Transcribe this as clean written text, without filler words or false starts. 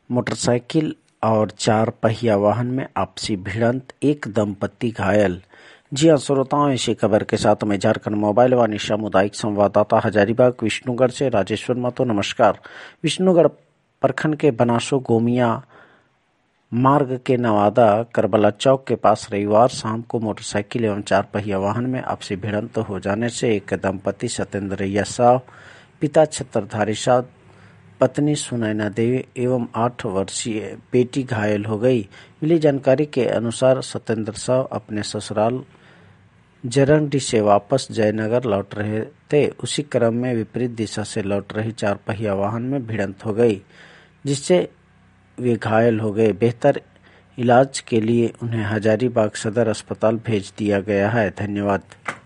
Motorcycle और चार पहिया वाहन में आपसी भिड़ंत, एक दंपति घायल। जी हाँ श्रोताओं, इसी खबर के साथ मैं झारखंड मोबाइल वाणी सामुदायिक संवाददाता हजारीबाग विष्णुगढ़ से राजेश्वर महतो। नमस्कार। विष्णुगढ़ प्रखंड के बनासो गोमिया मार्ग के नवादा करबला चौक के पास रविवार शाम को मोटरसाइकिल एवं चार पहिया वाहन में आपसी भिड़ंत हो जाने से एक दंपति सत्येंद्र साव, पिता छत्रधारी साव, पत्नी सुनैना देवी एवं 8 वर्षीय बेटी घायल हो गई। मिली जानकारी के अनुसार सत्येंद्र साव अपने ससुराल जरंगडी से वापस जयनगर लौट रहे थे। उसी क्रम में विपरीत दिशा से लौट रही चार पहिया वाहन में भिड़ंत हो गई, जिससे वे घायल हो गए। बेहतर इलाज के लिए उन्हें हजारीबाग सदर अस्पताल भेज दिया गया है। धन्यवाद।